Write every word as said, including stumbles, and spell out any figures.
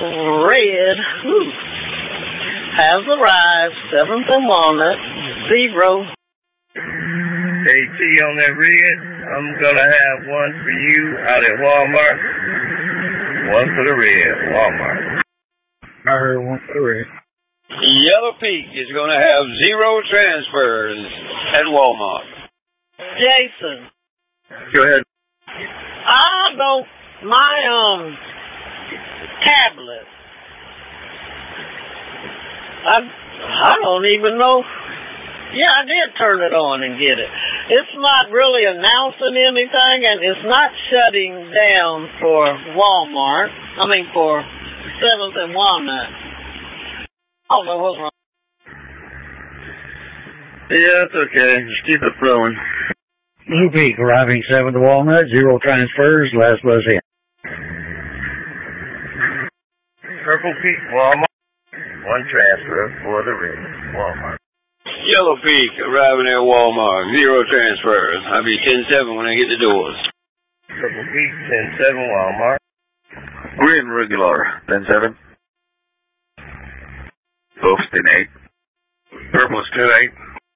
Red whew, has arrived. Seventh and Walnut, zero. Hey, T on that red, I'm gonna have one for you out at Walmart. One for the red, Walmart. I heard one for the red. Yellow Peak is gonna have zero transfers at Walmart. Jason. Go ahead. I don't, my, um, tablet. I, I don't even know. Yeah, I did turn it on and get it. It's not really announcing anything, and it's not shutting down for Walmart. I mean, for seventh and Walnut. I don't know what's wrong. Yeah, it's okay. Just keep it flowing. Blue Peak arriving seventh to Walnut, zero transfers, last bus in. Purple Peak, Walmart. One transfer for the red, Walmart. Yellow Peak arriving at Walmart, zero transfers. I'll be ten seven when I get the doors. Purple Peak, ten seven, Walmart. Green regular, ten seven. Both ten eight. Purple's two eight.